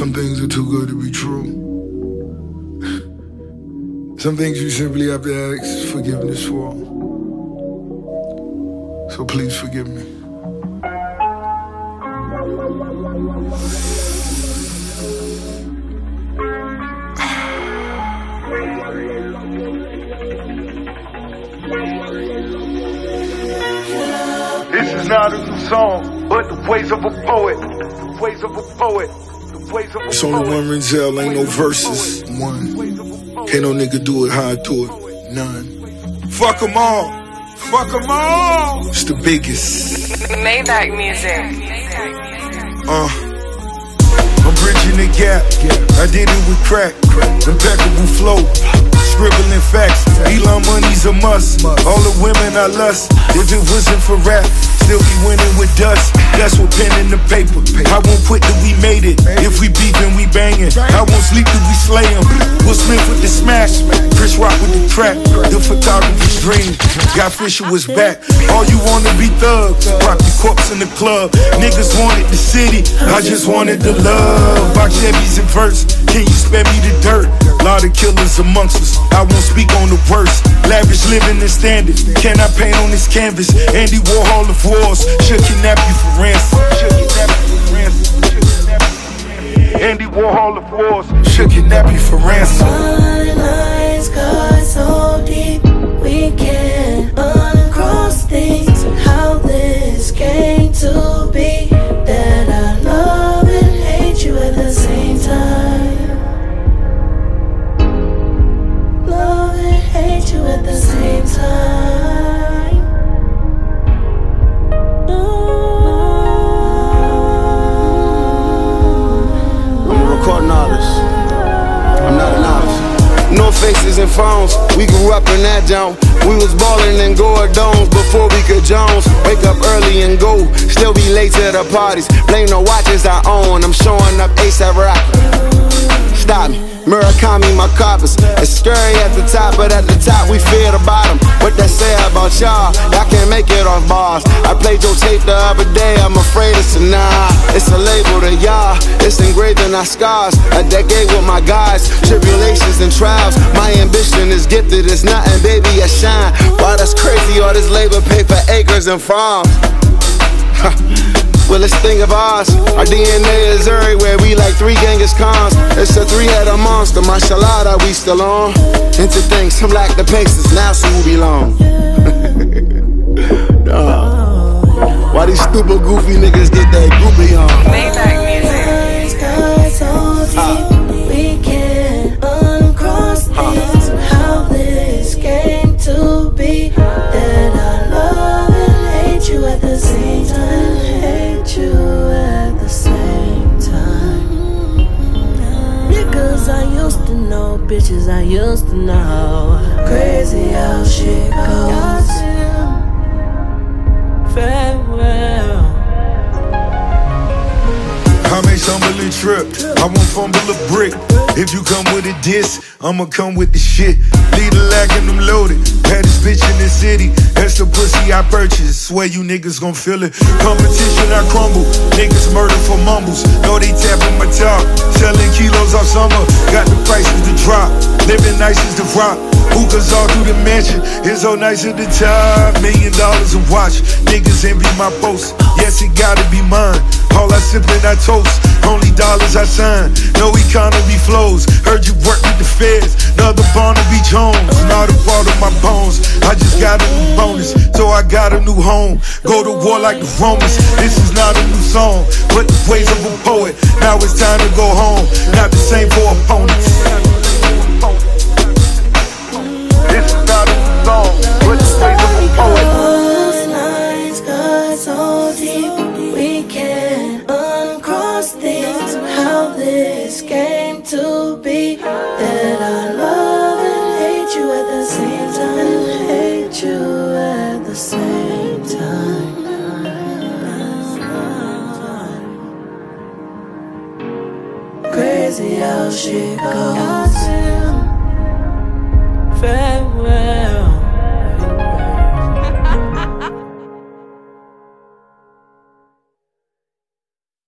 Some things are too good to be true. Some things you simply have to ask forgiveness for. So please forgive me. This is not a new song, but the ways of a poet. The ways of a poet. The ways of a poet. It's only one Renzel, ain't no verses. One. Can't no nigga do it how I do it. None. Fuck them all. Fuck them all. It's the biggest. Maybach music. I'm bridging the gap. I did it with crack. Impeccable flow. Scribbling facts. Elon money's a must. All the women I lust. If it wasn't for rap, still be winning with dust. That's what pen in the paper. I won't quit till we made it. If we beefing, we banging. I won't sleep till we slay him. Will Smith with the smash. Chris Rock with the track. The photographer's dream. Guy Fisher was back. All you wanna be thugs. Rock the corpse in the club. Niggas wanted the city. I just wanted the love. Box Chevys in verse. Can you spare me the dirt? Lot of killers amongst us. I won't speak on the worst. Lavish living and standards. Can I paint on this canvas? Andy Warhol of wars. Should kidnap you for ransom. Andy Warhol of wars. Should kidnap you for ransom. My lines got so deep, we can't uncross things. How this came to be, that I love and hate you at the same time. Love and hate you at the same time. I'm a recording artist. I'm not an artist. No faces and phones. We grew up in that jump. We was ballin' in Gordons before we could Jones. Wake up early and go. Still be late to the parties. Blame the watches I own. I'm showing up ASAP Rocky. Stop me. Murakami, my coppers. It's scary at the top, but at the top we fear the bottom. What that say about y'all? Y'all can't make it off bars. I played your tape the other day, I'm afraid it's a nah. It's a label to y'all, it's engraved in our scars. A decade with my guys, tribulations and trials. My ambition is gifted, it's nothing, baby, I shine. Wow, that's crazy, all this labor pay for acres and farms. Well, this thing of ours, our DNA is everywhere. We like three Genghis Khans. It's a three-headed monster, mashallah, that we still on. Into things, some lack the paces, now so who belong. Why these stupid, goofy niggas get that groupie on? Maybach music. We can't uncross things. How this came to be, that I love and hate you at the same time. You at the same time. Niggas I used to know, bitches I used to know. Crazy how shit goes. Farewell. I may stumble and trip, I won't fumble a brick. If you come with a diss, I'ma come with the shit. Lead a lag and I'm loaded. Baddest bitch in the city. That's the pussy I purchased. Swear you niggas gon' feel it. Competition I crumble. Niggas murder for mumbles. Know they tapping my top. Selling kilos off summer. Got the prices to drop. Living nice is the rock. Hookahs all through the mansion. It's so nice at the top. $1 million a watch. Niggas envy my post. Yes, it gotta be mine. All I sip and I toast. Only dollars I sign. No economy flows. Heard you work with the feds. Another Barnaby Jones. Not a part of my bones. I just got a new bonus. So I got a new home. Go to war like the Romans. This is not a new song, but the ways of a poet. Now it's time to go home. Not the same for opponents. This is not a new song, but the ways of a poet. Those lines got so deep, we can't uncross things. How this came to be, that I love and hate you at the same time. Hate you at the same time. Crazy how shit goes. Farewell.